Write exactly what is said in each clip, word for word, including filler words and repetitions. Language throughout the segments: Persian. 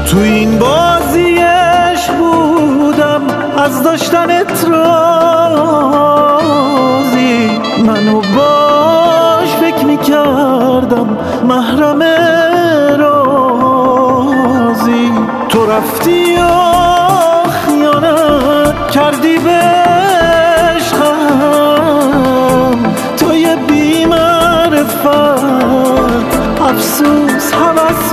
تو این بازی عشق بودم از داشتنت راضی، منو باش فکر میکردم محرم رازی. تو رفتی و خیانت کردی به عشقم، تو یه بی‌معرفت افسوس هوس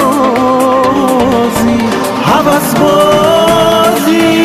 بازی، هوس بازی.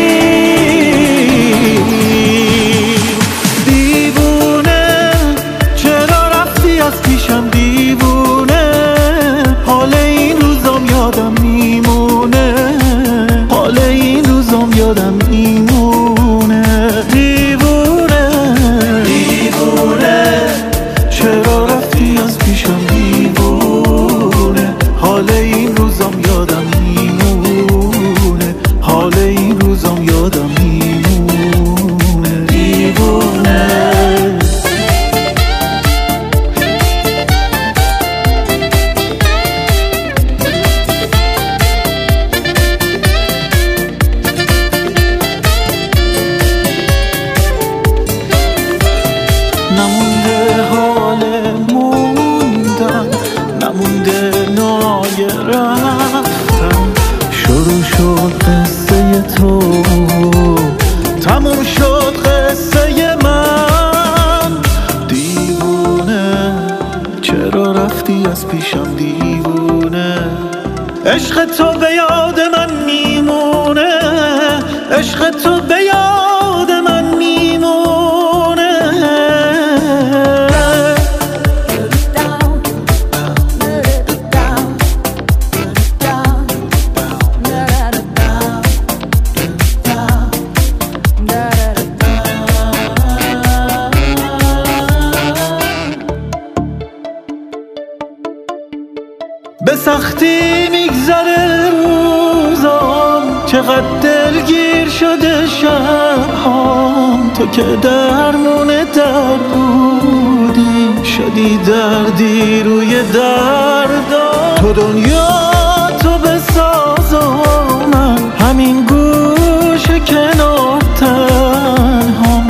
دیوونه چرا رفتی از پیشم دیوونه، حال این روزام یادم میمونه، حال این روزام یادم میمونه. دیوونه دیوونه چرا رفتی از پیشم دیوونه، حال این روزام یادم میمونه، حال این روزام یادم میمونه. دیوونه نمونده حال موندن، نمونده نای رفتن. شروع شد قصه تو، تموم شد قصه من. دیوونه چرا رفتی از پیشم دیوونه، عشق تو به یاد من میمونه، عشق تو به یاد من میمونه. به سختی میگذره روزام، چقدر دلگیر شده شبهام. تو که درمون درد بودی، شدی دردی روی دردام. تو دنیا تو بساز و من همین گوشه کنار تنهام،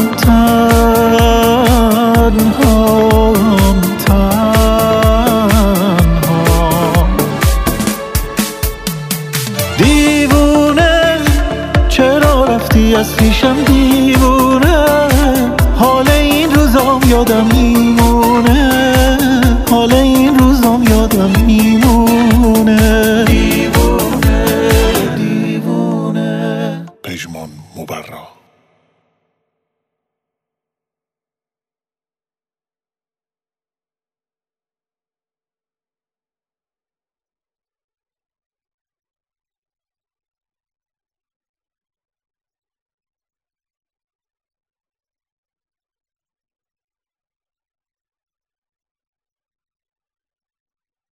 تنهام تنهام. دیوونه چرا رفتی از پیشم دیوونه، حال این روزام یادم میمونه، حال این روزام یادم میمونه. دیوونه دیوونه. پژمان مبرا.